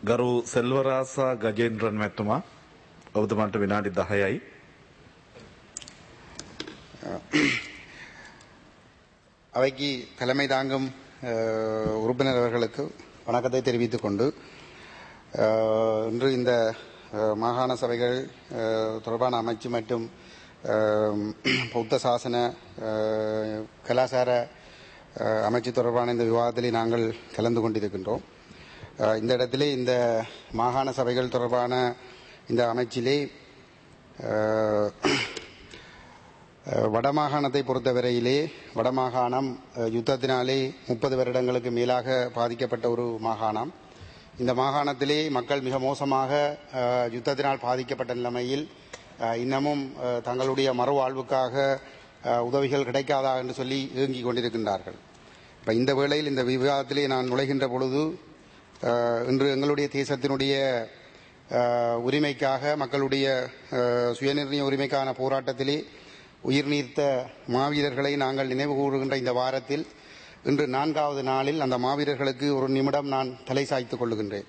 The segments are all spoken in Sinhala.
ගරු සෙල්වරාසා ගජේන්ද්‍රන් මැතිතුමා ඔබතුමාට විනාඩි 10යි. அவைக்கு தலைமை தாங்கும் உறுப்பினர் அவர்களுக்கு வணக்கத்தை தெரிவித்துக் கொண்டு இன்று இந்த மாகாண சபைகள் தொடர்பான அமைச்சு மற்றும் பௌத்த சாசன கலாச்சார அமைச்சு தொடர்பான இந்த விவாதத்தில் நாங்கள் கலந்து கொண்டிருக்கின்றோம். இந்த இடத்திலே இந்த மாகாண சபைகள் தொடர்பான இந்த அமைச்சிலே வடமாகாணத்தை பொறுத்தவரையிலே வடமாகாணம் யுத்தத்தினாலே 30 வருடங்களுக்கு மேலாக பாதிக்கப்பட்ட ஒரு மாகாணம். இந்த மாகாணத்திலே மக்கள் மிக மோசமாக யுத்தத்தினால் பாதிக்கப்பட்ட நிலைமையில் இன்னமும் தங்களுடைய மறுவாழ்வுக்காக உதவிகள் கிடைக்காதா என்று சொல்லி ஏங்கிக் கொண்டிருக்கின்றார்கள். இப்போ இந்த வேளையில் இந்த விவாதத்திலே நான் நுழைகின்ற பொழுது இன்று எங்களுடைய தேசத்தினுடைய உரிமைக்காக மக்களுடைய சுயநிர்ணய உரிமைக்கான போராட்டத்திலே உயிர் நீர்த்த மாவீரர்களை நாங்கள் நினைவு கூறுகின்ற இந்த வாரத்தில் இன்று 4வது நாளில் அந்த மாவீரர்களுக்கு ஒரு நிமிடம் நான் தலை சாய்த்துக் கொள்ளுகின்றேன்.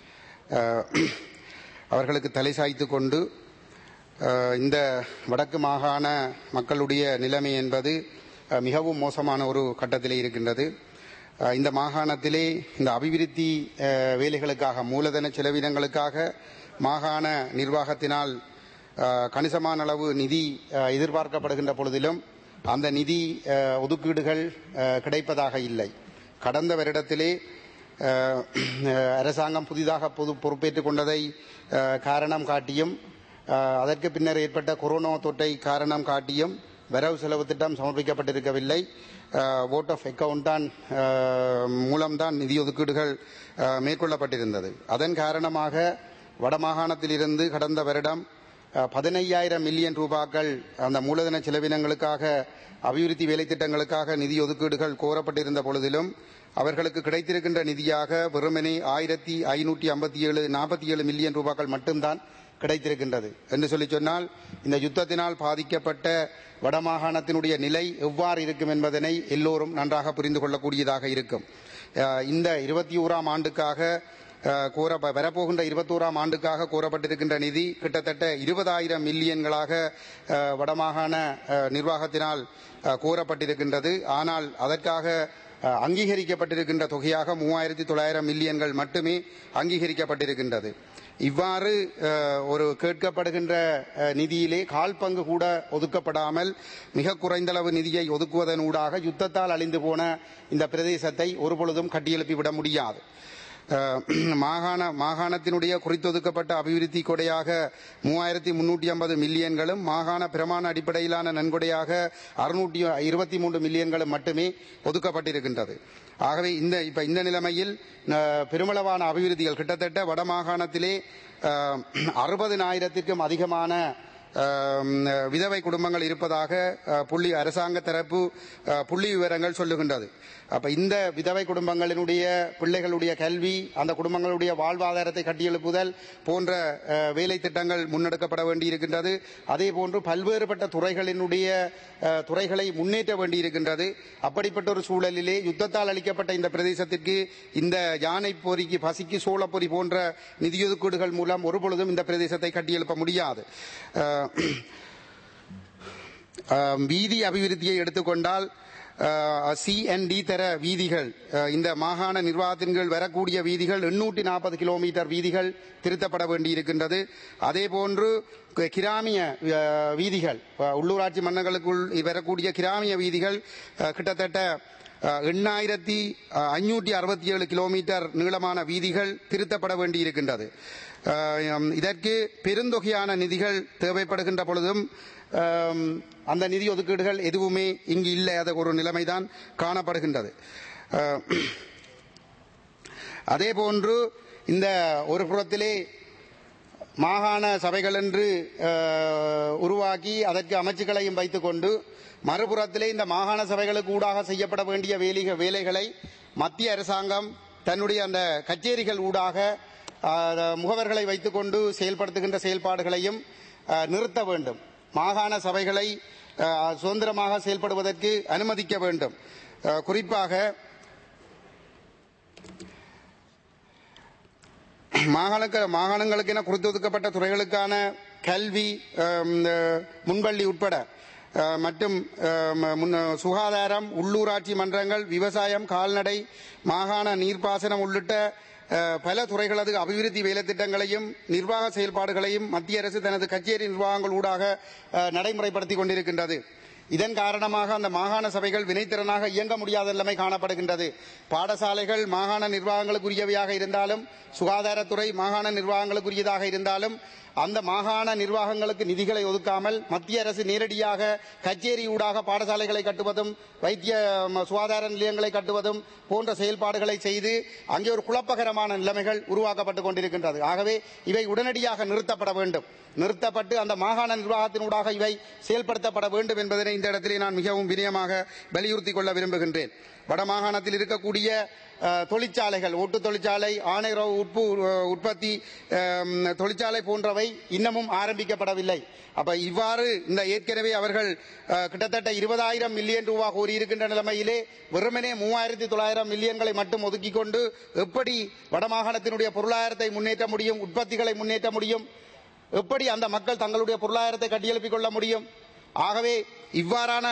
அவர்களுக்கு தலை சாய்த்து கொண்டு இந்த வடக்கு மாகாண மக்களுடைய நிலைமை என்பது மிகவும் மோசமான ஒரு கட்டத்திலே இருக்கின்றது. இந்த மாகாணத்திலே இந்த அபிவிருத்தி வேலைகளுக்காக மூலதன செலவினங்களுக்காக மாகாண நிர்வாகத்தினால் கணிசமான அளவு நிதி எதிர்பார்க்கப்படுகின்ற பொழுதிலும் அந்த நிதி ஒதுக்கீடுகள் கிடைப்பதாக இல்லை. கடந்த வருடத்திலே அரசாங்கம் புதிதாக பொறுப்பேற்றுக் கொண்டதை காரணம் காட்டியும் அதற்கு பின்னர் ஏற்பட்ட கொரோனா தொற்றை காரணம் காட்டியும் வரவு செலவு திட்டம் சமர்ப்பிக்கப்பட்டிருக்கவில்லை. வோட் ஆஃப் அக்கவுண்ட் தான் மூலம்தான் நிதி ஒதுக்கீடுகள் மேற்கொள்ளப்பட்டிருந்தது. அதன் காரணமாக வடமாகாணத்திலிருந்து கடந்த வருடம் 15,000 மில்லியன் ரூபாய்கள் அந்த மூலதன செலவினங்களுக்காக அபிவிருத்தி வேலை திட்டங்களுக்காக நிதி ஒதுக்கீடுகள் கோரப்பட்டிருந்த பொழுதிலும் அவர்களுக்கு கிடைத்திருக்கின்ற நிதியாக வெறுமனே 1,547 மில்லியன் ரூபாய்கள் மட்டும்தான் கிடைத்திருக்கின்றது. என்று சொல்லி சொன்னால் இந்த யுத்தத்தினால் பாதிக்கப்பட்ட வடமாகாணத்தினுடைய நிலை எவ்வாறு இருக்கும் என்பதனை எல்லோரும் நன்றாக புரிந்து கொள்ளக்கூடியதாக இருக்கும். இந்த 21ஆம் ஆண்டுக்காக வரப்போகின்ற 21ஆம் ஆண்டுக்காக கோரப்பட்டிருக்கின்ற நிதி கிட்டத்தட்ட 20,000 மில்லியன்களாக வடமாகாண நிர்வாகத்தினால் கோரப்பட்டிருக்கின்றது. ஆனால் அதற்காக அங்கீகரிக்கப்பட்டிருக்கின்ற தொகையாக 3,900 மில்லியன்கள் மட்டுமே அங்கீகரிக்கப்பட்டிருக்கின்றது. இவ்வாறு ஒரு கேட்கப்படுகின்ற நிதியிலே கால் பங்கு கூட ஒதுக்கப்படாமல் மிக குறைந்தளவு நிதியை ஒதுக்குவதனூடாக யுத்தத்தால் அழிந்து போன இந்த பிரதேசத்தை ஒருபொழுதும் கட்டியெழுப்பிவிட முடியாது. மாகாணத்தினுடைய குறித்தொதுக்கப்பட்ட அபிவிருத்தி கொடையாக 3,350 மில்லியன்களும் மாகாண பிரமாண அடிப்படையிலான நன்கொடையாக 623 மில்லியன்களும் மட்டுமே ஒதுக்கப்பட்டிருக்கின்றது. ஆகவே இந்த நிலைமையில் பெருமளவான அபிவிருத்திகள் கிட்டத்தட்ட வடமாகாணத்திலே 60,000க்கும் அதிகமான விதவை குடும்பங்கள் இருப்பதாக அரசாங்க தரப்பு புள்ளி விவரங்கள் சொல்லுகின்றது. அப்ப இந்த விதவை குடும்பங்களினுடைய பிள்ளைகளுடைய கல்வி, அந்த குடும்பங்களுடைய வாழ்வாதாரத்தை கட்டியெழுப்புதல் போன்ற வேலை திட்டங்கள் முன்னெடுக்கப்பட வேண்டியிருக்கின்றது. அதே போன்று பல்வேறுபட்ட துறைகளை முன்னேற்ற வேண்டியிருக்கின்றது. அப்படிப்பட்ட ஒரு சூழலிலே யுத்தத்தால் அளிக்கப்பட்ட இந்த பிரதேசத்திற்கு இந்த யானை பொறிக்கு பசிக்கு சோளப்பொறி போன்ற நிதியொதுக்கீடுகள் மூலம் ஒருபொழுதும் இந்த பிரதேசத்தை கட்டியெழுப்ப முடியாது. வீதி அபிவிருத்தியை எடுத்துக்கொண்டால் CND தர வீதிகள், இந்த மாகாண நிர்வாகத்தின் கீழ் வரக்கூடிய வீதிகள் 840 கிலோமீட்டர் வீதிகள் திருத்தப்பட வேண்டியிருக்கின்றது. அதே போன்று கிராமிய வீதிகள், உள்ளூராட்சி மன்னர்களுக்குள் வரக்கூடிய கிராமிய வீதிகள் கிட்டத்தட்ட 8,567 கிலோமீட்டர் நீளமான வீதிகள் திருத்தப்பட வேண்டியிருக்கின்றது. இதற்கு பெருந்தொகையான நிதிகள் தேவைப்படுகின்ற பொழுதும் அந்த நிதி ஒதுக்கீடுகள் எதுவுமே இங்கு இல்லாத ஒரு நிலைமைதான் காணப்படுகின்றது. அதே போன்று இந்த ஒரு புறத்திலே மாகாண சபைகள் என்று உருவாக்கி அதற்கு அமைச்சுக்களையும் வைத்துக் கொண்டு மறுபுறத்திலே இந்த மாகாண சபைகளுக்கு ஊடாக செய்யப்பட வேண்டிய வேலைகளை மத்திய அரசாங்கம் தன்னுடைய அந்த கச்சேரிகள் ஊடாக முகவர்களை வைத்துக் கொண்டு செயல்படுத்துகின்ற செயல்பாடுகளையும் நிறுத்த வேண்டும். மாகாண சபைகளை சுதந்திரமாக செயல்படுவதற்கு அனுமதிக்க வேண்டும். குறிப்பாக மாகாணங்களுக்கு என குறித்தொதுக்கப்பட்ட துறைகளுக்கான கல்வி, முன்பள்ளி உட்பட மற்றும் சுகாதாரம், உள்ளூராட்சி மன்றங்கள், விவசாயம், கால்நடை, மாகாண நீர்ப்பாசனம் உள்ளிட்ட பல துறைகளது அபிவிருத்தி வேலைத்திட்டங்களையும் நிர்வாக செயல்பாடுகளையும் மத்திய அரசு தனது கச்சேரி நிர்வாகங்கள் ஊடாக நடைமுறைப்படுத்திக் கொண்டிருக்கின்றது. இதன் காரணமாக அந்த மாகாண சபைகள் வினைத்திறனாக இயங்க முடியாத நிலைமை காணப்படுகின்றது. பாடசாலைகள் மாகாண நிர்வாகங்களுக்குரியவையாக இருந்தாலும், சுகாதாரத்துறை மாகாண நிர்வாகங்களுக்குரியதாக இருந்தாலும், அந்த மாகாண நிர்வாகங்களுக்கு நிதிகளை ஒதுக்காமல் மத்திய அரசு நேரடியாக கச்சேரி ஊடாக பாடசாலைகளை கட்டுவதும், வைத்திய சுகாதார நிலையங்களை கட்டுவதும் போன்ற செயல்பாடுகளை செய்து அங்கே ஒரு குழப்பகரமான நிலைமைகள் உருவாக்கப்பட்டுக் கொண்டிருக்கின்றது. ஆகவே இவை உடனடியாக நிறுத்தப்பட வேண்டும். நிறுத்தப்பட்டு அந்த மாகாண நிர்வாகத்தினூடாக இவை செயல்படுத்தப்பட வேண்டும் என்பதனை இந்த இடத்திலே நான் மிகவும் வினயமாக வலியுறுத்திக் கொள்ள விரும்புகின்றேன். வடமாகாணத்தில் இருக்கக்கூடிய தொழிற்சாலைகள், ஓட்டு தொழிற்சாலை, ஆணையரவு உற்பத்தி தொழிற்சாலை போன்றவை இன்னமும் ஆரம்பிக்கப்படவில்லை. அப்ப இவ்வாறு இந்த ஏற்கனவே அவர்கள் கிட்டத்தட்ட 20,000 மில்லியன் ரூபாய் கோரியிருக்கின்ற நிலைமையிலே வெறுமனே 3,900 மில்லியன்களை மட்டும் ஒதுக்கிக் கொண்டு எப்படி வடமாகாணத்தினுடைய பொருளாதாரத்தை முன்னேற்ற முடியும், உற்பத்திகளை முன்னேற்ற முடியும், எப்படி அந்த மக்கள் தங்களுடைய பொருளாதாரத்தை கட்டியெழுப்பிக் கொள்ள முடியும்? ஆகவே இவ்வாறான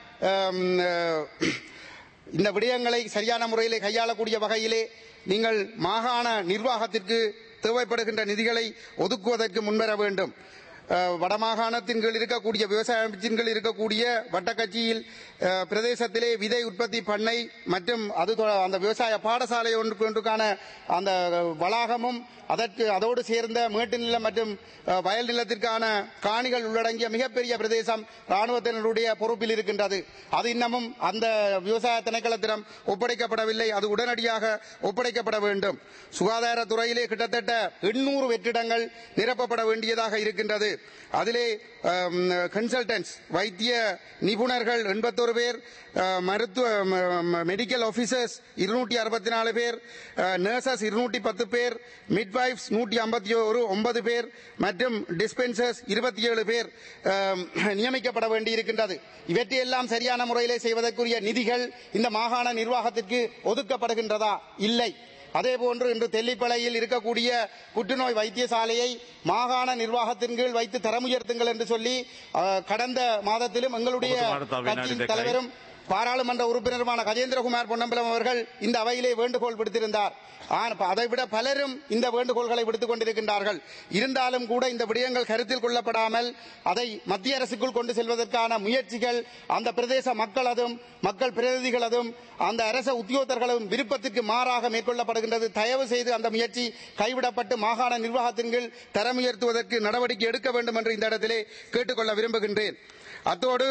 இந்த விடயங்களை சரியான முறையிலே கையாளக்கூடிய வகையிலே நீங்கள் மாகாண நிர்வாகத்திற்கு தேவைப்படுகின்ற நிதிகளை ஒதுக்குவதற்கு முன்வர வேண்டும். வடமாகாணத்தின் கீழ் இருக்கக்கூடிய விவசாய அமைச்சின் கீழ் இருக்கக்கூடிய வட்டக்கட்சியில் பிரதேசத்திலே விதை உற்பத்தி பண்ணை மற்றும் அந்த விவசாய பாடசாலை ஒன்றுக்கான அந்த வளாகமும் அதோடு சேர்ந்த மேட்டு நிலம் மற்றும் வயல் நிலத்திற்கான காணிகள் உள்ளடங்கிய மிகப்பெரிய பிரதேசம் ராணுவத்தினருடைய பொறுப்பில் இருக்கின்றது. அது இன்னமும் அந்த விவசாய திணைக்களத்திடம் ஒப்படைக்கப்படவில்லை. அது உடனடியாக ஒப்படைக்கப்பட வேண்டும். சுகாதாரத்துறையிலே கிட்டத்தட்ட 800 வெற்றிடங்கள் நிரப்பப்பட வேண்டியதாக இருக்கின்றது. அதிலே கன்சல்டன்ட்ஸ், வைத்திய நிபுணர்கள் 81 பேர், மருத்துவ மெடிக்கல் ஆபீசர்ஸ் 264 பேர், நர்சஸ் 210 பேர், மிட்வைஃப்ஸ் 151 பேர் மற்றும் டிஸ்பென்சர்ஸ் 27 பேர் நியமிக்கப்பட வேண்டியிருக்கின்றது. இவற்றையெல்லாம் சரியான முறையிலே செய்வதற்குரிய நிதிகள் இந்த மாகாண நிர்வாகத்திற்கு ஒதுக்கப்படுகின்றதா? இல்லை. அதேபோன்று இன்று தெல்லிப்பளையில் இருக்கக்கூடிய புற்றுநோய் வைத்தியசாலையை மாகாண நிர்வாகத்தின் கீழ் வைத்து தரம் உயர்த்துங்கள் என்று சொல்லி கடந்த மாதத்திலும் எங்களுடைய கட்சியின் தலைவரும் பாராளுமன்ற உறுப்பினருமான கஜேந்திரகுமார் பொன்னம்பலம் அவர்கள் இந்த அவையிலே வேண்டுகோள் விடுத்திருந்தார். அதைவிட பலரும் இந்த வேண்டுகோள்களை விடுத்துக் கொண்டிருக்கின்றார்கள். இருந்தாலும் கூட இந்த விடயங்கள் கருத்தில் கொள்ளப்படாமல் அதை மத்திய அரசுக்குள் கொண்டு செல்வதற்கான முயற்சிகள் அந்த பிரதேச மக்கள் பிரதிநிதிகளதும் அந்த அரச உத்தியோகத்தர்களும் விருப்பத்திற்கு மாறாக மேற்கொள்ளப்படுகின்றது. தயவு செய்து அந்த முயற்சி கைவிடப்பட்டு மாகாண நிர்வாகத்தின் கீழ் தரம் உயர்த்துவதற்கு நடவடிக்கை எடுக்க வேண்டும் என்று இந்த இடத்திலே கேட்டுக்கொள்ள விரும்புகின்றேன். அத்தோடு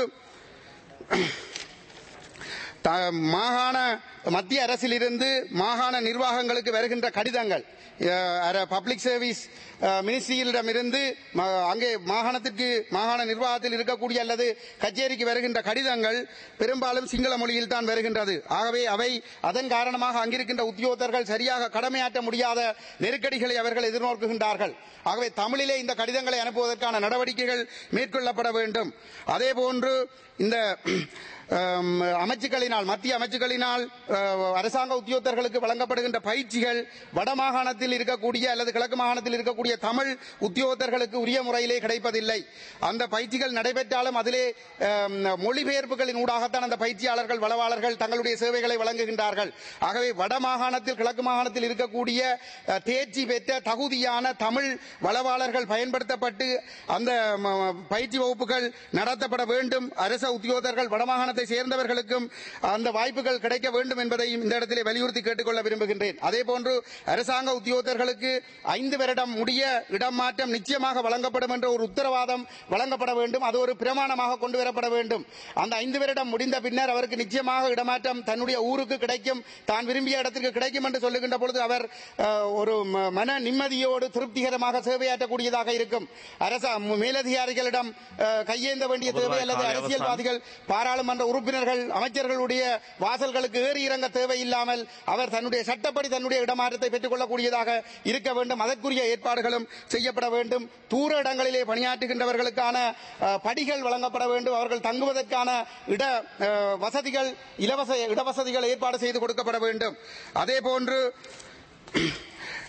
மத்திய அரசிலிருந்து மாகாண நிர்வாகங்களுக்கு வருகின்ற கடிதங்கள், பப்ளிக் சர்வீஸ் மினிஸ்ட்ரியிடமிருந்து அங்கே மாகாண நிர்வாகத்தில் இருக்கக்கூடிய அல்லது கச்சேரிக்கு வருகின்ற கடிதங்கள் பெரும்பாலும் சிங்கள மொழியில் தான் வருகின்றது. ஆகவே அவை அதன் காரணமாக அங்கிருக்கின்ற உத்தியோகத்தர்கள் சரியாக கடமையாற்ற முடியாத நெருக்கடிகளை அவர்கள் எதிர்நோக்குகின்றார்கள். ஆகவே தமிழிலே இந்த கடிதங்களை அனுப்புவதற்கான நடவடிக்கைகள் மேற்கொள்ளப்பட வேண்டும். அதேபோன்று இந்த அமைச்சுக்களினால், மத்திய அமைச்சுக்களினால் அரசாங்க உத்தியோகத்தர்களுக்கு வழங்கப்படுகின்ற பயிற்சிகள் வடமாகாணத்தில் இருக்கக்கூடிய அல்லது கிழக்கு மாகாணத்தில் இருக்கக்கூடிய தமிழ் உத்தியோகத்தர்களுக்கு உரிய முறையிலே கிடைப்பதில்லை. அந்த பயிற்சிகள் நடைபெற்றாலும் அதிலே மொழிபெயர்ப்புகளின் ஊடாகத்தான் அந்த பயிற்சியாளர்கள் வளவாளர்கள் தங்களுடைய சேவைகளை வழங்குகின்றார்கள். ஆகவே வடமாகாணத்தில் கிழக்கு மாகாணத்தில் இருக்கக்கூடிய தேர்ச்சி பெற்ற தகுதியான தமிழ் வளவாளர்கள் பயன்படுத்தப்பட்டு அந்த பயிற்சி வகுப்புகள் நடத்தப்பட வேண்டும். அரச உத்தியோகத்தர்கள் வடமாகாணத்தை சேர்ந்தவர்களுக்கும் அந்த வாய்ப்புகள் கிடைக்க வேண்டும் என்பதையும் இந்த இடத்திலே வலியுறுத்தி கேட்டுக்கொள்ள விரும்புகின்றேன். அதேபோன்று அரசாங்க உத்தியோகத்தர்களுக்கு 5 வருடம் முடிய இடம் மாற்றம் நிச்சயமாக வழங்கப்படும் என்ற ஒரு உத்தரவாதம் வழங்கப்பட வேண்டும். அது ஒரு பிரமாணமாக கொண்டு வரப்பட வேண்டும். அந்த 5 வருடம் முடிந்த பின்னர் அவருக்கு நிச்சயமாக இடமாற்றம் தன்னுடைய ஊருக்கு கிடைக்கும், தான் விரும்பிய இடத்திற்கு கிடைக்கும் என்று சொல்லுகின்ற பொழுது அவர் ஒரு மன நிம்மதியோடு திருப்திகரமாக சேவையாற்றக்கூடியதாக இருக்கும். மேலதிகாரிகளிடம் கையேந்த வேண்டிய தேவை அல்லது அரசியல்வாதிகள், பாராளுமன்ற உறுப்பினர்கள், அமைச்சர்களுடைய வாசல்களுக்கு ஏறி இறங்க தேவையில்லாமல் அவர் தன்னுடைய சட்டப்படி தன்னுடைய இடமாற்றத்தை பெற்றுக் கொள்ளக்கூடியதாக இருக்க வேண்டும். அதற்குரிய ஏற்பாடுகளும் செய்யப்பட வேண்டும். தூர இடங்களிலே பணியாற்றுகின்றவர்களுக்கான படிகள் வழங்கப்பட வேண்டும். அவர்கள் தங்குவதற்கான வசதிகள், இலவச இடவசதிகள் ஏற்பாடு செய்து கொடுக்கப்பட வேண்டும். அதேபோன்று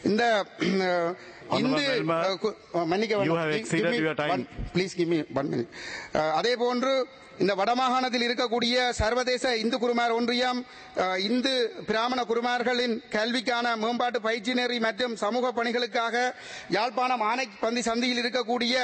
இந்த இந்து You have exceeded your time. Please give me 1 minute. அதே போன்று இந்த வடமாகாணத்தில் இருக்கக்கூடிய சர்வதேச இந்து குருமார் ஒன்றியம் இந்து பிராமண குருமார்களின் கல்விக்கான மேம்பாட்டு பயிற்சி நெறி மற்றும் சமூக பணிகளுக்காக யாழ்ப்பாணம் ஆனைப்பந்தி சந்தியில் இருக்கக்கூடிய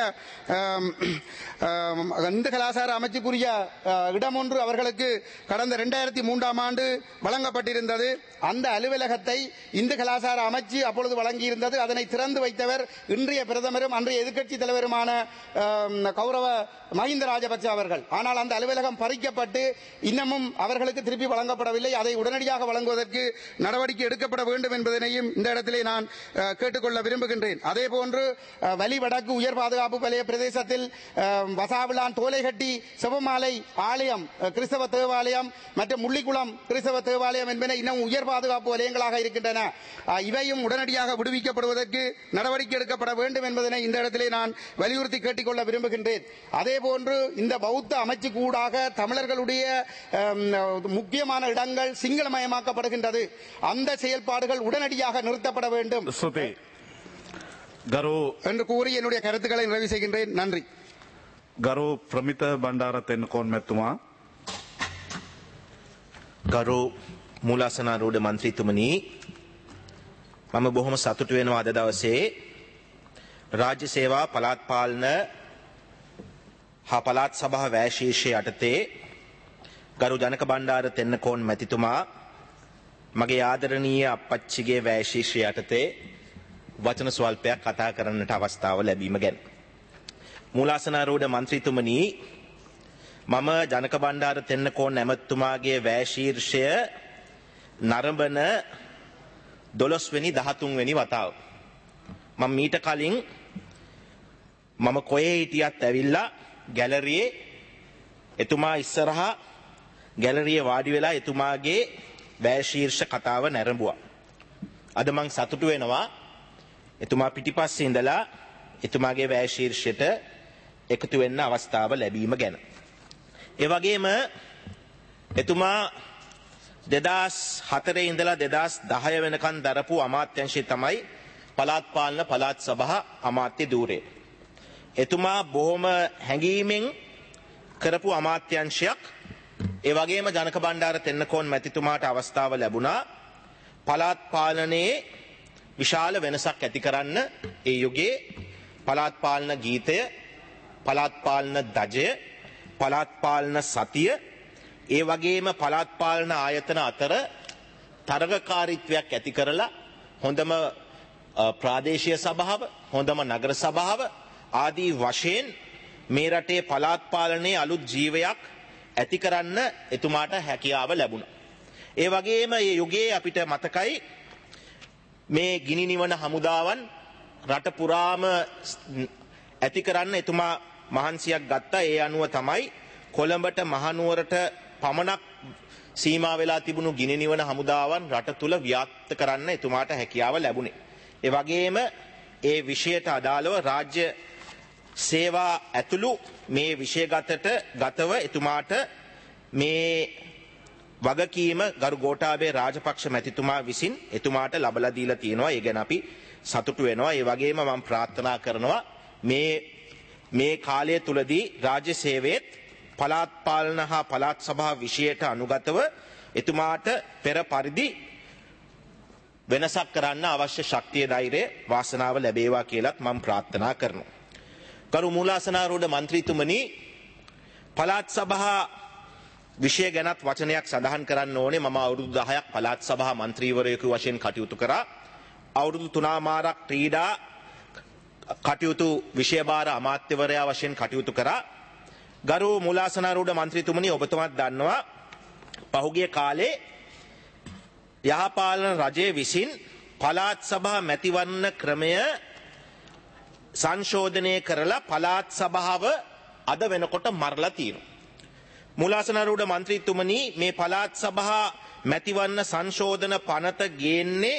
இந்து கலாசார அமைச்சுக்குரிய இடம் ஒன்று அவர்களுக்கு கடந்த 2003ஆம் ஆண்டு வழங்கப்பட்டிருந்தது. அந்த அலுவலகத்தை இந்து கலாசார அமைச்சு அப்பொழுது வழங்கியிருந்தது. அதனை திறந்து வைத்தவர் இன்றைய பிரதமரும் அன்றைய எதிர்க்கட்சி தலைவருமான கௌரவ மஹிந்த ராஜபக்ச அவர்கள். ஆனால் அந்த அலுவலகம் பறிக்கப்பட்டு இன்னமும் அவர்களுக்கு திருப்பி வழங்கப்படவில்லை. அதை உடனடியாக வழங்குவதற்கு நடவடிக்கை எடுக்கப்பட வேண்டும் என்பதனையும் இந்த இடத்திலே நான் கேட்டுக்கொள்ள விரும்புகின்றேன். அதேபோன்று வலி வடக்கு உயர் பாதுகாப்பு வலய பிரதேசத்தில் வசாவிளான் தோலைகட்டி செவமாலை ஆலயம் கிறிஸ்தவ தேவாலயம் மற்றும் முள்ளிக்குளம் கிறிஸ்தவ தேவாலயம் என்பன இன்னும் உயர் பாதுகாப்பு வலயங்களாக இருக்கின்றன. இவையும் உடனடியாக விடுவிக்கப்படுவதற்கு நடவடிக்கை எடுக்கப்பட வேண்டும் என்பதனை இந்த இடத்திலே நான் வலியுறுத்தி கேட்டுக்கொள்ள விரும்புகின்றேன். அதேபோன்று இந்த பௌத்த அமைச்சு கூடாக தமிழர்களுடைய முக்கியமான இடங்கள் சிங்களமயமாக்கப்படுகின்றது. அந்த செயல்பாடுகள் உடனடியாக நிறுத்தப்பட வேண்டும் என்று கூறி என்னுடைய கருத்துக்களை நிறைவு செய்கின்றேன். நன்றி. ගරු ප්‍රමිත බණ්ඩාර තෙන්නකෝන් මැතිතුමා. ගරු මූලාසනාරූඪ මන්ත්‍රීතුමනි, මම බොහොම සතුටු වෙනවා අද දවසේ රාජ්‍ය සේවා පළාත් පාලන හා පළාත් සභා වැය ශීර්ෂය යටතේ ගරු ජනක බණ්ඩාර තෙන්නකෝන් මැතිතුමා මගේ ආදරණීය අප්පච්චිගේ වැය ශීර්ෂය යටතේ වචන ස්වල්පයක් කතා කරන්නට අවස්ථාව ලැබීම ගැන. මූලාසනාරූඪ මන්ත්‍රීතුමනි, මම ජනක බණ්ඩාර තෙන්නකෝන් ඇමතුමාගේ වැය ශීර්ෂය නරඹන 12 වෙනි 13 වෙනි වතාව. මම මීට කලින් මම කොහේ හිටියත් ඇවිල්ලා ගැලරියේ එතුමා ඉස්සරහා ගැලරියේ වාඩි වෙලා එතුමාගේ වැය ශීර්ෂ කතාව නැරඹුවා. අද මං සතුටු වෙනවා එතුමා පිටිපස්සේ ඉඳලා එතුමාගේ වැය ශීර්ෂයට එකතු වෙන්න අවස්ථාව ලැබීම ගැන. ඒ වගේම එතුමා 2004 ඉඳලා 2010 වෙනකන් දරපු අමාත්‍යංශය තමයි පළාත් පාලන පළාත් සභා අමාත්‍ය ධූරය. එතුමා බොහොම හැඟීමෙන් කරපු අමාත්‍යංශයක්. ඒ වගේම ජනක බණ්ඩාර තෙන්නකෝන් මැතිතුමාට අවස්ථාව ලැබුණා පළාත් පාලනයේ විශාල වෙනසක් ඇති කරන්න. ඒ යුගයේ පළාත් පාලන ගීතය, පළාත් පාලන දජය, පළාත් පාලන සතිය, ඒ වගේම පළාත් පාලන ආයතන අතර තරගකාරීත්වයක් ඇති කරලා හොඳම ප්‍රාදේශීය සභාව, හොඳම නගර සභාව ආදී වශයෙන් මේ රටේ පළාත් පාලනයේ අලුත් ජීවයක් ඇති කරන්න එතුමාට හැකියාව ලැබුණා. ඒ වගේම මේ යුගයේ අපිට මතකයි මේ ගිනි නිවන හමුදාවන් රට පුරාම ඇති කරන්න එතුමා මහන්සියක් ගත්තා. ඒ අනුව තමයි කොළඹට මහනුවරට පමණක් සීමා වෙලා තිබුණු ගිනි නිවන හමුදාවන් රට තුල ව්‍යාප්ත කරන්න එතුමාට හැකියාව ලැබුණේ. ඒ වගේම ඒ විෂයට අදාළව රාජ්‍ය සේවා ඇතුළු මේ විෂයගතව එතුමාට මේ වගකීම ගරු ගෝඨාභය රාජපක්ෂ මැතිතුමා විසින් එතුමාට ලබලා දීලා තියෙනවා. ඒ ගැන අපි සතුටු වෙනවා. ඒ වගේම මම ප්‍රාර්ථනා කරනවා මේ කාලය තුලදී රාජ්‍ය සේවයේත් පළාත් පාලන හා පළාත් සභා විෂයට අනුගතව එතුමාට පෙර පරිදි වෙනසක් කරන්න අවශ්‍ය ශක්තිය ධෛර්යය වාසනාව ලැබේවා කියලත් මම ප්‍රාර්ථනා කරනවා. ගරු මූලාසනාරූඪ මන්ත්‍රීතුමනි, පළාත් සභා විෂය ගැනත් වචනයක් සඳහන් කරන්න ඕනේ. මම අවුරුදු 10ක් පළාත් සභා මන්ත්‍රීවරයෙකු වශයෙන් කටයුතු කරා. අවුරුදු 3මාරක් ක්‍රීඩා කටයුතු විෂයභාර අමාත්‍යවරයා වශයෙන් කටයුතු කරා. ගරු මූලාසනාරූඪ මන්ත්‍රීතුමනි, ඔබතුමාත් දන්නවා පහුගිය කාලේ යහපාලන රජය විසින් පළාත් සභා මැතිවරණ ක්‍රමය සංශෝධනය කරලා පළාත් සභාව අද වෙනකොට මරලා තියෙනවා. මූලාසනාරූඪ මන්ත්‍රීතුමනි, මේ පළාත් සභා මැතිවරණ සංශෝධන පනත ගේන්නේ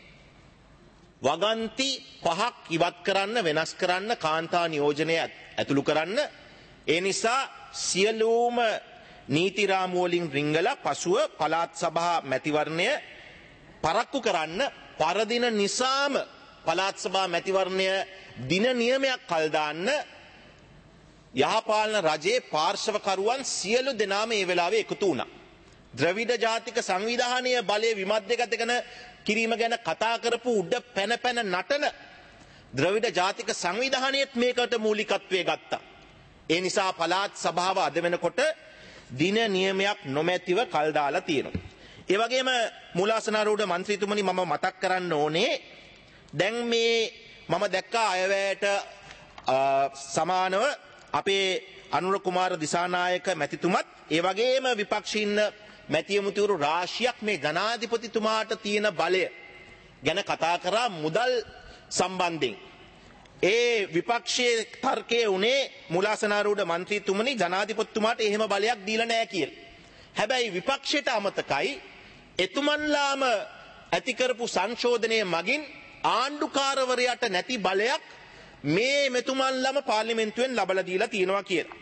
වගන්ති 5ක් ඉවත් කරන්න, වෙනස් කරන්න, කාන්තා නියෝජනය ඇතුළු කරන්න. ඒ නිසා සියලුම නීති රාමු වලින් රිංගලා පසුව පළාත් සභා මැතිවරණය පරක්කු කරන්න පරදින නිසාම පළාත් සභා මැතිවරණය දින නියමයක් කල් දාන්න යහපාලන රජයේ පාර්ශවකරුවන් සියලු දෙනාම ඒ වෙලාවේ එකතු වුණා. ද්‍රවිඩ ජාතික සංවිධානයේ බලය විමධ්‍යගත කරන කිරීම ගැන කතා කරපු උඩ පැන පැන නටන ද්‍රවිඩ ජාතික සංවිධානයේත් මේකට මූලිකත්වයේ ගත්තා. ඒ නිසා පළාත් සභාව අද වෙනකොට දින නියමයක් නොමැතිව කල් දාලා තියෙනවා. ඒ වගේම මූලාසනාරූඪ මන්ත්‍රීතුමනි මම මතක් කරන්න ඕනේ දැන් මේ මම දැක්කා අයවැයට සමානව අපේ අනුර කුමාර දිසානායක මැතිතුමත් ඒ වගේම විපක්ෂීන් මැතිවරු රාශියක් මේ ජනාධිපතිතුමාට තියෙන බලය ගැන කතා කරා මුදල් සම්බන්ධයෙන්. ඒ විපක්ෂයේ තර්කයේ උනේ මූලාසනාරූඪ මන්ත්‍රීතුමනි ජනාධිපතිතුමාට එහෙම බලයක් දීලා නැහැ කියලා. හැබැයි විපක්ෂයට අමතකයි එතුමන්ලාම ඇති කරපු සංශෝධනයේ මගින් ආණ්ඩුකාරවරයාට නැති බලයක් මේ මෙතුමන්ලම පාර්ලිමේන්තුවෙන් ලබලා දීලා තියෙනවා කියලා.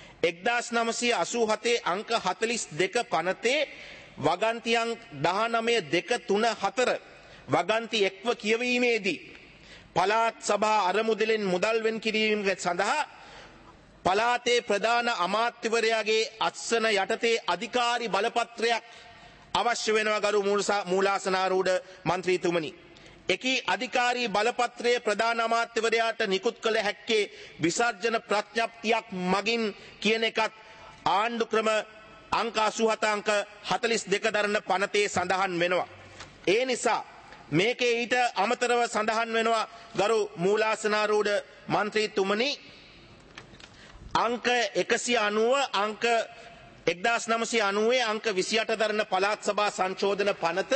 1987 අංක 42 පනතේ වගන්ති අංක 19 2 3 4 වගන්ති එක්ව කියවීමේදී පළාත් සභා අරමුදලෙන් මුදල් වෙන් කිරීම සඳහා පළාතේ ප්‍රධාන අමාත්‍යවරයාගේ අත්සන යටතේ අධිකාරී බලපත්‍රයක් අවශ්‍ය වෙනවා ගරු මූලාසනාරූඪ මන්ත්‍රීතුමනි. එකී අධිකාරී බලපත්‍රයේ ප්‍රධාන අමාත්‍යවරයාට නිකුත් කළ හැක්කේ විසර්ජන ප්‍රඥප්තියක් මගින් කියන එකත් ආණ්ඩු ක්‍රම අංක 87 අංක 42 දරන පනතේ සඳහන් වෙනවා. ඒ නිසා මේකේ ඊට අමතරව සඳහන් වෙනවා ගරු මූලාසනාරූඪ මන්ත්‍රීතුමනි අංක 190 අංක 1990 අංක 28 දරන පළාත් සභා සංශෝධන පනත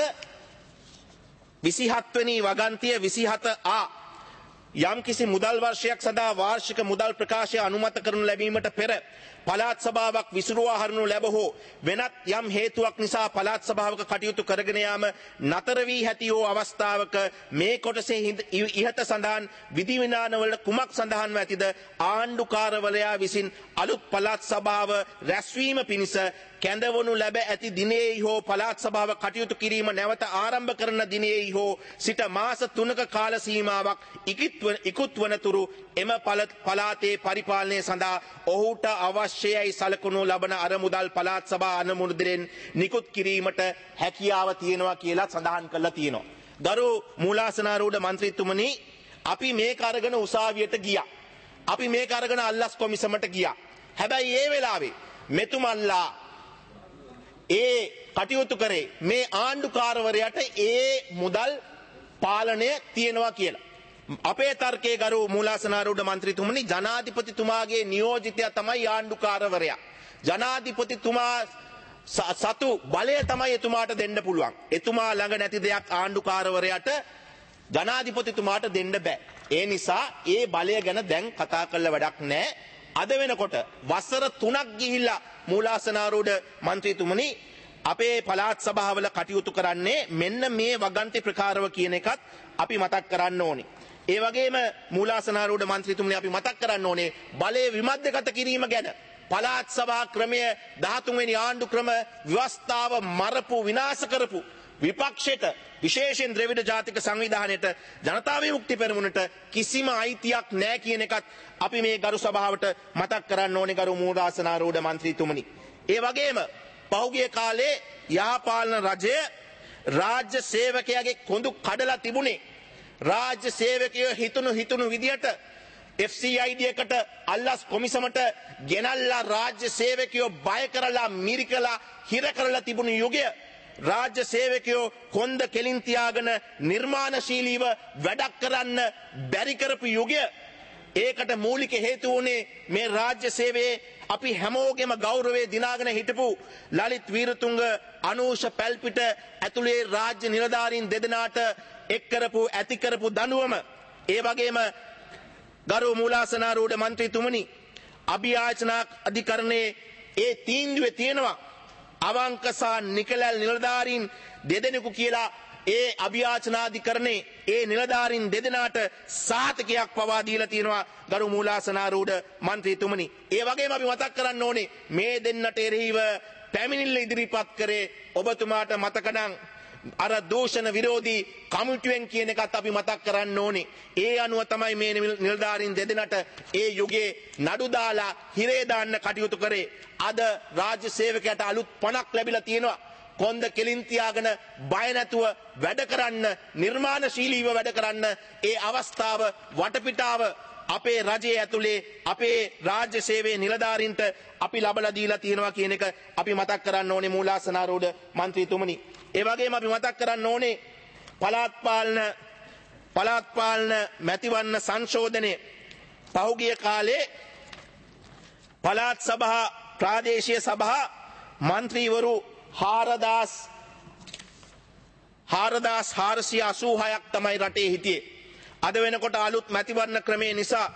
27 වෙනි වගන්තිය 27A යම් කිසි මුදල් වර්ෂයක් සඳහා වාර්ෂික මුදල් ප්‍රකාශය අනුමත කරනු ලැබීමට පෙර පළාත් සභාවක් විසිරුවා හරිනු ලැබ හෝ වෙනත් යම් හේතුවක් නිසා පළාත් සභාවක කටයුතු කරගෙන යාම නතර වී ඇති හෝ අවස්ථාවක මේ කොටසේ ඉහත සඳහන් විධිවිධානවල කුමක් සඳහන්ව ඇතිද ආණ්ඩුකාරවරයා විසින් අලුත් පළාත් සභාව රැස්වීම පිණිස කැඳවනු ලැබ ඇති දිනෙහි හෝ පළාත් සභාව කටයුතු කිරීම නැවත ආරම්භ කරන දිනෙහි හෝ සිට මාස 3ක කාල සීමාවක් ඉක්ුත් වනතුරු එම පළාතේ පරිපාලනය සඳහා ඔහුට අවශ්‍යයි සලකනු ලබන අරමුදල් පළාත් සභා අනුමුදලෙන් නිකුත් කිරීමට හැකියාව තියෙනවා කියලා සඳහන් කරලා තියෙනවා. ගරු මූලාසනාරූඪ මන්ත්‍රීතුමනි අපි මේක අරගෙන උසාවියට ගියා. අපි මේක අරගෙන අල්ලස් කොමිසමට ගියා. හැබැයි ඒ වෙලාවේ මෙතුමන්ලා ඒ කටයුතු කරේ මේ ආණ්ඩුකාරවරයාට ඒ මුදල් පාලනය තියෙනවා කියලා. අපේ තර්කයේ ගරු මූලාසනාරූඪ මන්ත්‍රීතුමනි ජනාධිපතිතුමාගේ නියෝජිතයා තමයි ආණ්ඩුකාරවරයා. ජනාධිපතිතුමා සතු බලය තමයි එතුමාට දෙන්න පුළුවන්. එතුමා ළඟ නැති දෙයක් ආණ්ඩුකාරවරයාට ජනාධිපතිතුමාට දෙන්න බෑ. ඒ නිසා ඒ බලය ගැන දැන් කතා කරලා වැඩක් නැහැ. අද වෙනකොට වසර 3ක් ගිහිල්ලා මූලාසනාරූඪ මන්ත්‍රීතුමනි අපේ පළාත් සභාවල කටයුතු කරන්නේ මෙන්න මේ වගන්ති ප්‍රකාරව කියන එකත් අපි මතක් කරන්න ඕනේ. ඒ වගේම මූලාසනාරූඪ මන්ත්‍රීතුමනි අපි මතක් කරන්න ඕනේ බලය විමධ්‍යගත කිරීම ගැන. පළාත් සභා ක්‍රමය 13 වෙනි ආණ්ඩු ක්‍රම ව්‍යවස්ථාව මරපු විනාශ කරපු විපක්ෂයට විශේෂයෙන් ද්‍රවිඩ ජාතික සංවිධානයට ජනතා විමුක්ති පෙරමුණට කිසිම අයිතියක් නැහැ කියන එකත් අපි මේ ගරු සභාවට මතක් කරන්න ඕනේ ගරු මූලාසනාරූඪ මන්ත්‍රීතුමනි. ඒ වගේම පහුගිය කාලේ යහපාලන රජය රාජ්‍ය සේවකයාගේ කොඳු කඩලා තිබුණේ රාජ්‍ය සේවකයෝ හිතුණු විදියට FCID එකට අල්ලස් කොමිසමට ගෙනල්ලා රාජ්‍ය සේවකයෝ බය කරලා මිරිකලා හිර කරලා තිබුණු යුගය රාජ්‍ය සේවකයෝ කොන්ද කෙලින් තියාගෙන නිර්මාණශීලීව වැඩක් කරන්න බැරි කරපු යුගය. ඒකට මූලික හේතු වුණේ මේ රාජ්‍ය සේවයේ අපි හැමෝගෙම ගෞරවයේ දිනාගෙන හිටපු ලලිත් වීරතුංග අනූෂ පැල්පිට ඇතුළේ රාජ්‍ය නිලධාරීන් දෙදෙනාට එක් කරපු ඇති කරපු දඬුවම. ඒ වගේම ගරු මූලාසනාරූඪ මන්ත්‍රීතුමනි අභියාචනා අධිකරණයේ ඒ තීන්දුවේ තියෙනවා අවංක සහ නිකලල් නිලධාරීන් දෙදෙනෙකු කියලා ඒ අභියාචනාධිකරණේ ඒ නිලධාරීන් දෙදෙනාට සහතිකයක් පවා දීලා තියෙනවා ගරු මූලාසනාරූඪ මන්ත්‍රීතුමනි. ඒ වගේම අපි මතක් කරන්න ඕනේ මේ දෙන්නට එරෙහිව පැමිණිල්ල ඉදිරිපත් කරේ ඔබතුමාට මතක නම් අර දූෂණ විරෝධී කමිටුවෙන් කියන එකත් අපි මතක් කරන්න ඕනේ. ඒ අනුව තමයි මේ නිලධාරීන් දෙදෙනාට ඒ යුගයේ නඩු දාලා හිරේ දාන්න කටයුතු කරේ. අද රාජ්‍ය සේවකයාට අලුත් පණක් ලැබිලා තියෙනවා. කොන්ද කෙලින් තියාගෙන බය නැතුව වැඩ කරන්න, නිර්මාණශීලීව වැඩ කරන්න ඒ අවස්ථාව වටපිටාව අපේ රජයේ ඇතුලේ අපේ රාජ්‍ය සේවයේ නිලධාරීන්ට අපි ලබලා දීලා තියෙනවා කියන එක අපි මතක් කරන්න ඕනේ මූලාසනාරූඪ මන්ත්‍රීතුමනි. ඒ වගේම අපි මතක් කරන්න ඕනේ පළාත් පාලන මැතිවරණ සංශෝධනයේ පහුගිය කාලේ පළාත් සභා ප්‍රාදේශීය සභා මන්ත්‍රීවරු 4486ක් තමයි රටේ හිටියේ. අද වෙනකොට අලුත් මැතිවරණ ක්‍රමේ නිසා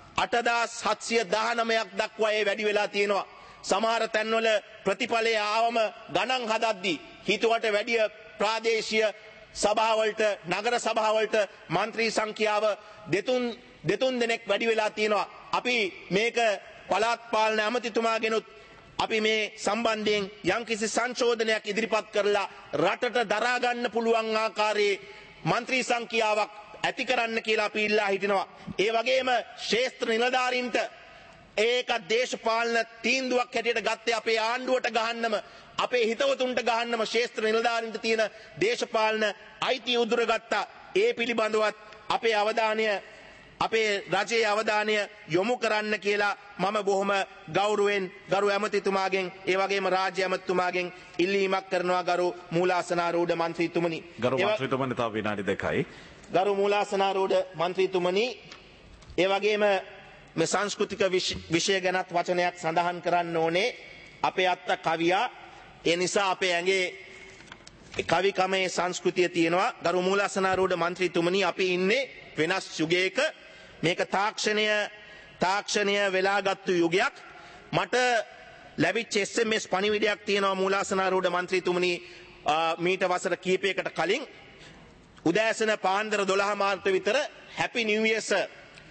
8719ක් දක්වා ඒ වැඩි වෙලා තියෙනවා. සමහර තැන්වල ප්‍රතිඵලය ආවම ගණන් හදද්දී හිතුවට වැඩි ප්‍රාදේශීය සභාවලට නගර සභාවලට මන්ත්‍රී සංඛ්‍යාව දෙතුන් දෙනෙක් වැඩි වෙලා තියෙනවා. අපි මේක පළාත් පාලන ඇමතිතුමාගෙනුත් අපි මේ සම්බන්ධයෙන් යම්කිසි සංශෝධනයක් ඉදිරිපත් කරලා රටට දරා ගන්න පුළුවන් ආකාරයේ මන්ත්‍රී සංඛ්‍යාවක් ඇති කරන්න කියලා අපි ඉල්ලා හිටිනවා. ඒ වගේම ශේෂ්ත්‍ර නිලධාරීන්ට ඒක දේශපාලන තීන්දුවක් හැටියට ගත්තේ අපේ ආණ්ඩුවට ගහන්නම අපේ හිතවතුන්ට ගහන්නම ශේෂ්ත්‍ර නිලධාරීන්ට තියෙන දේශපාලන අයිතිය උදුරගත්තා. ඒ පිළිබඳවත් අපේ අවධානය අපේ රජයේ අවධානය යොමු කරන්න කියලා මම බොහොම ගෞරවයෙන් ගරු ඇමතිතුමාගෙන් ඒ වගේම රාජ්‍ය ඇමතිතුමාගෙන් ඉල්ලීමක් කරනවා ගරු මූලාසනාරූඪ මන්ත්‍රීතුමනි. ගරු මන්ත්‍රීතුමනි තව විනාඩි 2යි. ගරු මූලාසනාරූඪ මන්ත්‍රීතුමනි ඒ වගේම මේ සංස්කෘතික විෂය ගැනත් වචනයක් සඳහන් කරන්න ඕනේ. අපේ අත්ත කවියා ඒ නිසා අපේ ඇඟේ කවිකමේ සංස්කෘතිය තියෙනවා. ගරු මූලාසනාරූඪ මන්ත්‍රීතුමනි අපි ඉන්නේ වෙනස් යුගයක. මේක තාක්ෂණය වෙලාගත්තු යුගයක්. මට ලැබිච්ච SMS පණිවිඩයක් තියෙනවා මූලාසනාරූඪ මන්ත්‍රීතුමනි මීට වසර කිහිපයකට කලින් උදෑසන පාන්දර 12 මාර්ට විතර Happy New Year sir.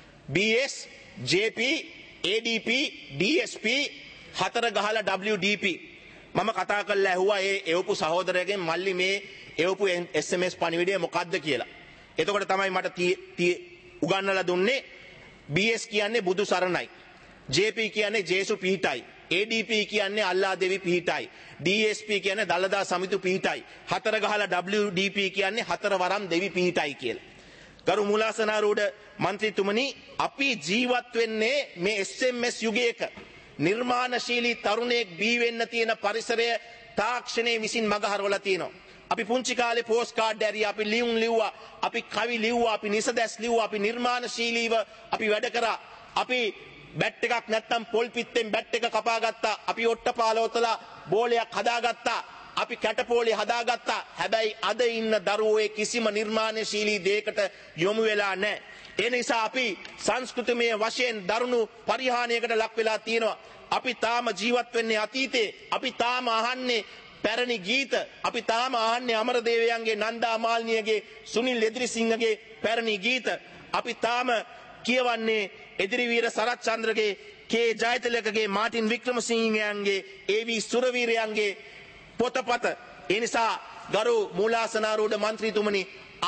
BS JP ADP DSP හතර ගහලා WDP මම කතා කරලා ඇහුවා ඒ එවපු සහෝදරයගෙන් මල්ලි මේ එවපු SMS පණිවිඩය මොකක්ද කියලා. එතකොට තමයි මට උගන්වලා දුන්නේ BS කියන්නේ බුදු සරණයි. JP කියන්නේ ජේසු පිහිටයි. ADP කියන්නේ අල්ලා දෙවි පිහිටයි. DSP කියන්නේ දළදා සමිතු පිහිටයි. හතර ගහලා WDP කියන්නේ හතර වරම් දෙවි පිහිටයි කියලා. ගරු මූලාසනාරූඪ මන්ත්‍රීතුමනි අපි ජීවත් වෙන්නේ මේ SMS යුගයක. නිර්මාණශීලී තරුණයෙක් බී වෙන්න තියෙන පරිසරය තාක්ෂණයේ විසින් මගහරවලා තියෙනවා. අපි පුංචි කාලේ පෝස්ට් කාඩ් ඇරියා, අපි ලියුම් ලිව්වා, අපි කවි ලිව්වා, අපි නිසදැස් ලිව්වා, අපි නිර්මාණශීලීව අපි වැඩ කරා. අපි බැට් එකක් නැත්තම් පොල් පිත්තෙන් බැට් එක කපා ගත්තා. අපි ඔට්ටපාලවතලා බෝලයක් හදාගත්තා. අපි කැටපෝලේ හදාගත්තා. හැබැයි අද ඉන්න දරුවෝ කිසිම නිර්මාණශීලී දෙයකට යොමු වෙලා නැහැ. ඒ නිසා අපි සංස්කෘතිමය වශයෙන් දරුණු පරිහානියකට ලක් වෙලා තියෙනවා. අපි තාම ජීවත් වෙන්නේ අතීතේ. අපි තාම අහන්නේ පැරණි ගීත. අපි තාම අහන්නේ අමරදේවයන්ගේ, නන්දා මාලිනියගේ, සුනිල් එදිරිසිංහගේ පැරණි ගීත. අපි තාම කියවන්නේ එදිරිවීර සරච්චන්ද්‍රගේ, කේ ජයතිලකගේ, මාටින් වික්‍රමසිංහයන්ගේ, ඒ.වී. සුරවීරයන්ගේ පොතපත. ඒ නිසා ගරු මූලාසනාරූඪ මන්ත්‍රීතුමනි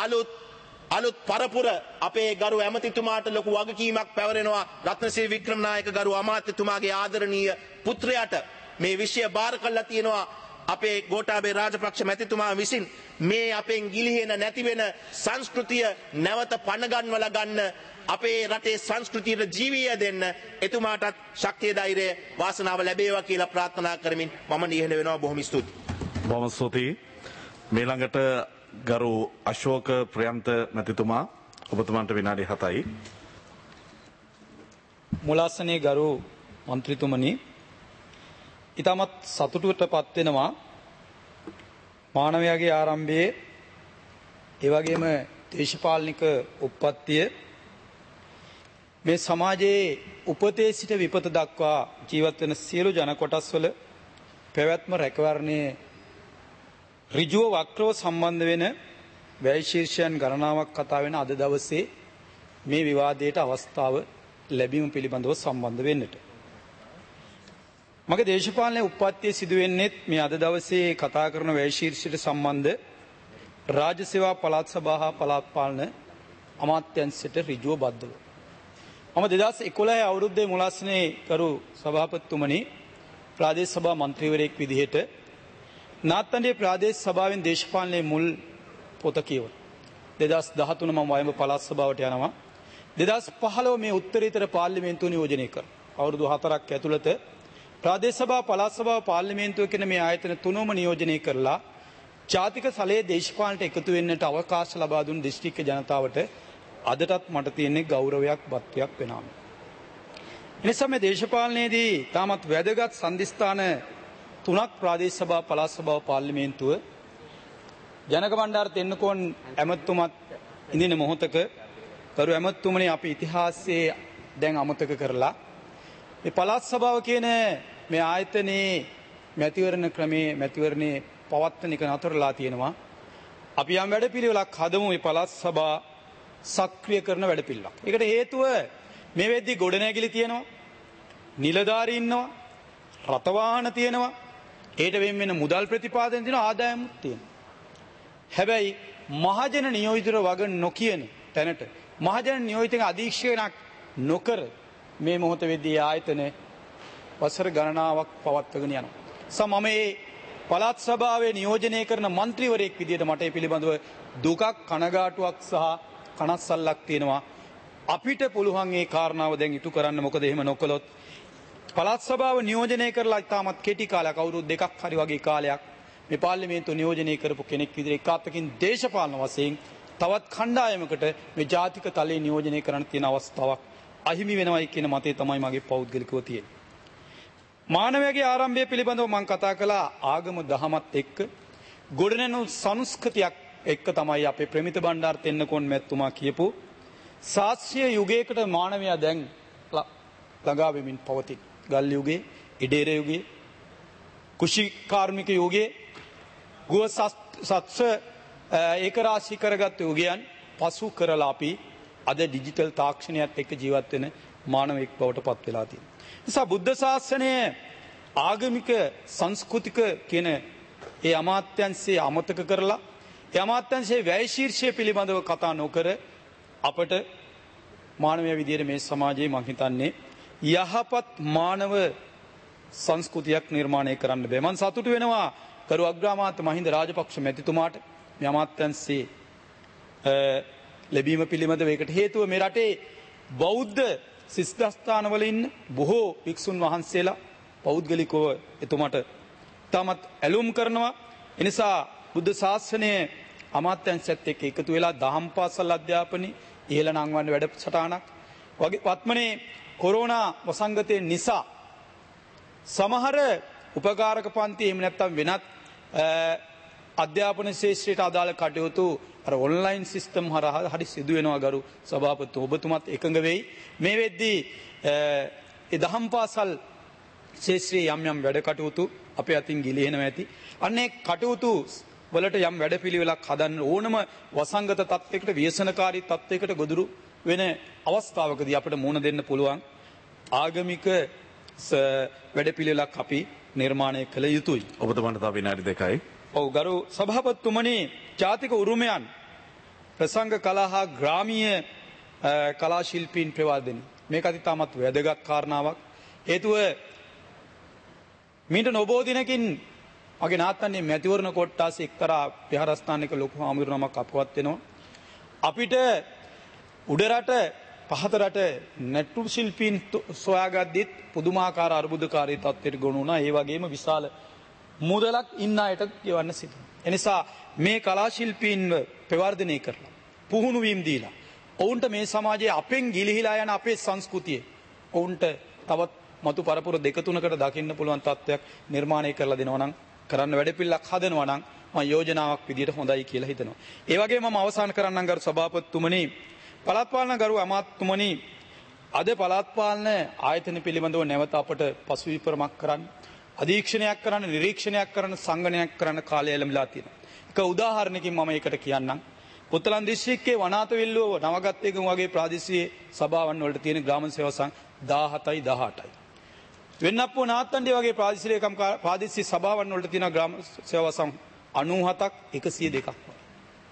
අලුත් පරපුර අපේ ගරු ඇමතිතුමාට ලොකු වගකීමක් පැවරෙනවා. රත්නසිරි වික්‍රමනායක ගරු අමාත්‍යතුමාගේ ආදරණීය පුත්‍රයාට මේ විෂය බාර කරලා තියෙනවා. අපේ ගෝඨාභය රාජපක්ෂ මැතිතුමා විසින් මේ අපෙන් ගිලිහෙන නැති වෙන සංස්කෘතිය නැවත පනගන්වලා ගන්න, අපේ රටේ සංස්කෘතියට ජීවය දෙන්න එතුමාටත් ශක්තිය ධෛර්යය වාසනාව ලැබේවා කියලා ප්‍රාර්ථනා කරමින් මම නිහඬ වෙනවා. බොහොම ස්තුතියි. බොහොම ස්තුතියි. ඊළඟට ගරු අශෝක ප්‍රියන්ත මැතිතුමා ඔබතුමාට විනාඩි 7යි. මුලාසනේ ගරු මන්ත්‍රීතුමනි, ඉතාමත් සතුටුටපත් වෙනවා මානවයාගේ ආරම්භයේ ඒ වගේම දේශපාලනික උප්පත්තිය මේ සමාජයේ උපතේ සිට විපත දක්වා ජීවත් වෙන සියලු ජන කොටස්වල පැවැත්ම රැකවරණයේ ඍජුව වක්‍රව සම්බන්ධ වෙන වැය ශීර්ෂයන් ගණනාවක් කතා වෙන අද දවසේ මේ විවාදයට අවස්ථාව ලැබීම පිළිබඳව සම්බන්ධ වෙන්නට. මගේ දේශපාලන උප්පත්තිය සිදු වෙන්නේ මේ අද දවසේ කතා කරන වැය ශීර්ෂයට සම්බන්ධ රාජ්‍ය සේවා පළාත් සභා හා පළාත් පාලන අමාත්‍යංශයට ඍජුව බද්ධව. මම 2011 අවුරුද්දේ මුලස්නේ කරු සභාපතිතුමනි ප්‍රාදේශ සභා මන්ත්‍රීවරයෙක් විදිහට නාත්තන්ඩිය ප්‍රාදේශ සභාවෙන් දේශපාලනයේ මුල් පොත කියවන. 2013 මම වයඹ පළාත් සභාවට යනවා. 2015 මේ උත්තරීතර පාර්ලිමේන්තුව නියෝජනය කර. අවුරුදු 4ක් ඇතුළත ප්‍රාදේශ සභා පළාත් සභාව පාර්ලිමේන්තුව කියන මේ ආයතන තුනම නියෝජනය කරලා ජාතික සලයේ දේශපාලනට එකතු වෙන්නට අවකාශ ලබා දුන් දිස්ත්‍රික්ක ජනතාවට අදටත් මට තියෙන්නේ ගෞරවයක් බත්වයක් වෙනාම. එනිසා මේ දේශපාලනයේදී තාමත් වැදගත් සන්ධිස්ථාන තුනක් ප්‍රාදේශ සභා පළාත් සභාව පාර්ලිමේන්තුව ජනක බණ්ඩාර තෙන්නකෝන් ඇමතුමත් ඉඳින මොහොතක කරු ඇමතුමනි අපි ඉතිහාසයේ දැන් අමතක කරලා මේ පළාත් සභාව කියන මේ ආයතනයේ මැතිවරණ ක්‍රමයේ මැතිවරණේ පවත්වන එක නතරලා තියෙනවා. අපි යම් වැඩපිළිවෙලක් හදමු මේ පළාත් සභා සක්‍රිය කරන වැඩපිළිවෙලක්. ඒකට හේතුව මේ වෙද්දි ගොඩනැගිලි තියෙනවා. නිලධාරී ඉන්නවා. රථවාහන තියෙනවා. ඒට වෙන වෙන මුදල් ප්‍රතිපාදන තියෙනවා ආදායමුත් තියෙනවා. හැබැයි මහජන නියෝජිතව වග නොකියන තැනට මහජන නියෝජිතක අධීක්ෂණයක් නොකර මේ මොහොත වෙද්දී ආයතන වසර ගණනාවක් පවත්වගෙන යනවා. මම මේ පළාත් සභාවේ නියෝජනය කරන മന്ത്രിවරයෙක් විදිහට මට මේ පිළිබඳව දුකක් කනගාටුවක් සහ කනස්සල්ලක් තියෙනවා. අපිට පුළුවන් මේ කාරණාව දැන් ඉටු කරන්න. මොකද එහෙම නොකළොත් පළාත් සභාව නියෝජනය කරලා ඉතාමත් කෙටි කාලයක් අවුරුදු 2ක් හරි වගේ කාලයක් මේ පාර්ලිමේන්තුව නියෝජනය කරපු කෙනෙක් විදිහට එකාතකින් දේශපාලන වශයෙන් තවත් කණ්ඩායමකට මේ ජාතික තලයේ නියෝජනය කරන්න තියෙන අවස්ථාවක් අහිමි වෙනවයි කියන මතය තමයි මගේ පෞද්ගලිකව තියෙන්නේ. මානවයාගේ ආරම්භය පිළිබඳව මම කතා කළා ආගම දහමත් එක්ක ගොඩනැනු සංස්කෘතියක් එක්ක තමයි අපේ ප්‍රමිත බණ්ඩාර තෙන්නකෝන් මැතිතුමා කියපු ශාස්ත්‍රීය යුගයකට මානවයා දැන් ළඟා වෙමින් පවතින. ගල් යුගයේ, ඉඩේර යුගයේ, කුෂි කාර්මික යුගයේ, ගුව සත්ස ඒකරාශී කරගත් යුගයන් පසු කරලා අපි අද ඩිජිටල් තාක්ෂණයත් එක්ක ජීවත් වෙන මානවෙක් බවට පත් වෙලා තියෙනවා. නිසා බුද්ධ ශාසනය ආගමික සංස්කෘතික කියන ඒ අමාත්‍යංශයේ අමතක කරලා ඒ අමාත්‍යංශයේ වැය ශීර්ෂය පිළිබඳව කතා නොකර අපට මානවය විදියට මේ සමාජයේ මම හිතන්නේ යහපත් මානව සංස්කෘතියක් නිර්මාණය කරන්න බෑ. මම සතුටු වෙනවා කරු අග්‍රාමාත්‍ය මහින්ද රාජපක්ෂ මැතිතුමාට මේ අමාත්‍යංශයේ ලැබීම පිළිබඳව. ඒකට හේතුව මේ රටේ බෞද්ධ සිස්දස්ථානවල ඉන්න බොහෝ භික්ෂුන් වහන්සේලා පෞද්ගලිකව එතුමාට තාමත් ඇලුම් කරනවා. එනිසා බුද්ධ ශාසනය අමාත්‍යංශයත් එක්ක එකතු වෙලා දහම් පාසල් අධ්‍යාපනයේ ඉහළ නංවන වැඩසටහනක් වගේ වත්මනේ කොරෝනා වසංගතය නිසා සමහර උපකාරක පන්ති එහෙම නැත්නම් වෙනත් අධ්‍යාපන ශාස්ත්‍රයට අදාළ කටයුතු අර ඔන්ලයින් සිස්ටම් හරහා හරි සිදු වෙනවා. ගරු සභාපති ඔබතුමත් එකඟ වෙයි. මේ වෙද්දී ඒ දහම් පාසල් ශාස්ත්‍රයේ යම් යම් වැඩ කටයුතු අපේ අතින් ගිලිහෙනවා ඇති. අන්නේ කටයුතු වලට යම් වැඩපිළිවෙලක් හදන්න ඕනම වසංගත තත්යකට ව්‍යසනකාරී තත්යකට ගොදුරු වෙන අවස්ථාවකදී අපිට මුහුණ දෙන්න පුළුවන් ආගමික වැඩපිළිවෙලක් අපි නිර්මාණය කළ යුතුයි. ඔබතුමාට තව විනාඩි 2යි. ඔව් ගරු සභාපතිතුමනි, ජාතික උරුමයන් ප්‍රසංග කලා හා ග්‍රාමීය කලා ශිල්පීන් ප්‍රවර්ධනය මේක අතිතාමත් වැදගත් කාරණාවක්. හේතුව මීට නොබෝ දිනකින් මගේ නාත්තන්නේ මැතිවරණ කොට්ටාස එක්තරා විහාරස්ථානික ලොකු හාමුදුරුවමක් අපවත් වෙනවා. අපිට උඩරට පහතරට නැට්ටු ශිල්පීන් සොයාගද්දිත් පුදුමාකාර අර්බුදකාරී තත්ත්වයට ගොනු වුණා. ඒ වගේම විශාල මුදලක් ඉන්න අයට ගෙවන්න සිදුවුණා. එනිසා මේ කලා ශිල්පීන්ව ප්‍රවර්ධනය කරලා පුහුණු වීම දීලා ඔවුන්ට මේ සමාජයේ අපෙන් ගිලිහිලා යන අපේ සංස්කෘතිය ඔවුන්ට තවත් මතු පරපුර දෙක තුනකට දකින්න පුළුවන් තත්ත්වයක් නිර්මාණය කරලා දෙනවා නම් කරන්න වැඩපිළිවෙලක් හදනවා නම් මම යෝජනාවක් විදියට හොඳයි කියලා හිතනවා. ඒ වගේම මම අවසන් කරන්නම් ගරු සභාපතිතුමනි, පළාත් පාලන ගරු අමාත්‍යතුමනි, අද පළාත් පාලන ආයතන පිළිබඳව නැවත අපට පසුවිපරමක් කරන්න, අධීක්ෂණයක් කරන්න, නිරීක්ෂණයක් කරන්න, සංගණනයක් කරන්න කාලය ලැබිලා තියෙනවා. එක උදාහරණයකින් මම ඒකට කියන්නම්. පුත්තලන් දිස්ත්‍රික්කයේ වනාතවිල්ලුව නවගත්තේකම වගේ ප්‍රාදේශීය සභාවන් වලට තියෙන ග්‍රාම සේවා සංඝ 17යි 18යි. වෙන්නප්පුව නාත්තන්ඩිය වගේ ප්‍රාදේශීය සභාවන් වලට තියෙන ග්‍රාම සේවා සංඝ 97ක් 102ක්.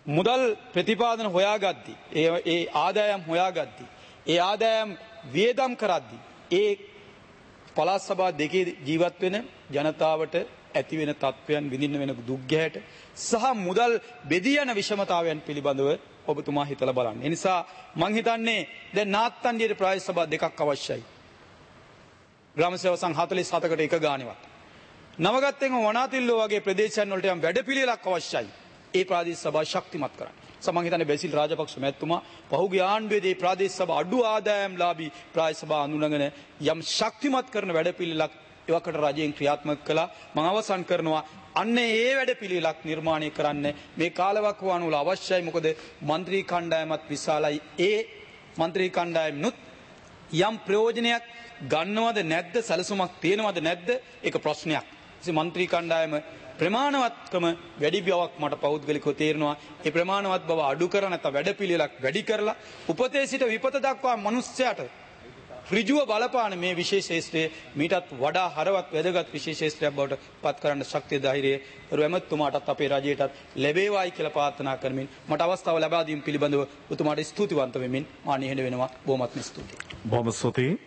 මුදල් ප්‍රතිපාදන හොයාගද්දි ඒ ආදායම් හොයාගද්දි ඒ ආදායම් වියදම් කරද්දි ඒ පළාත් සභා දෙකේ ජීවත් වෙන ජනතාවට ඇති වෙන තත්ත්වයන් විඳින්න වෙන දුක් ගැහැට සහ මුදල් බෙදී යන විෂමතාවයන් පිළිබඳව ඔබතුමා හිතලා බලන්න. ඒ නිසා මං හිතන්නේ දැන් නාත්තන්ඩියේ ප්‍රාදේශ සභා දෙකක් අවශ්‍යයි. ග්‍රාම සේවක සංඝ 47කට එක ගාණේවත්. නවගත්තෙන් වනාතිල්ලෝ වගේ ප්‍රදේශයන් වලට යම් වැඩපිළිවෙලක් අවශ්‍යයි. ඒ ප්‍රාදේශ සභා ශක්තිමත් කරන්න. මං හිතන්නේ බැසිල් රාජපක්ෂ මැතිතුමා පහුගිය ආණ්ඩුවේදී ප්‍රාදේශ සභා අඩු ආදායම්ලාභී ප්‍රාදේශ සභා අනුනගෙන යම් ශක්තිමත් කරන වැඩපිළිවෙලක් එවකට රජයෙන් ක්‍රියාත්මක කළා. මම අවසන් කරනවා අන්න ඒ වැඩපිළිවෙලක් නිර්මාණය කරන්න මේ කාලවකවානුව වල අවශ්‍යයි. මොකද മന്ത്രി කණ්ඩායමත් විශාලයි. ඒ മന്ത്രി කණ්ඩායමනුත් යම් ප්‍රයෝජනයක් ගන්නවද නැද්ද සැලසුමක් තියෙනවද නැද්ද ඒක ප්‍රශ්නයක්. ඉතින් മന്ത്രി කණ්ඩායම ප්‍රමාණවත්කම වැඩි බවක් මට පෞද්ගලිකව තේරෙනවා. ඒ ප්‍රමාණවත් බව අඩු කර නැත්නම් වැඩපිළිවෙලක් වැඩි කරලා උපතේ සිට විපත දක්වා මිනිස්සයාට ඍජුව බලපාන මේ විශේෂ ශේෂ්ත්‍රයේ මීටත් වඩා හරවත් වැදගත් විශේෂ ශේෂ්ත්‍රයක් බවට පත් කරන්න ශක්තිය ධෛර්යය එමෙතුමාටත් අපේ රජයටත් ලැබේවායි කියලා ප්‍රාර්ථනා කරමින් මට අවස්ථාව ලබා දීම පිළිබඳව උතුමාට ස්තුතිවන්ත වෙමින් මා නිහඬ වෙනවා. බොහොමත්ම ස්තුතියි. බොහොම ස්තුතියි.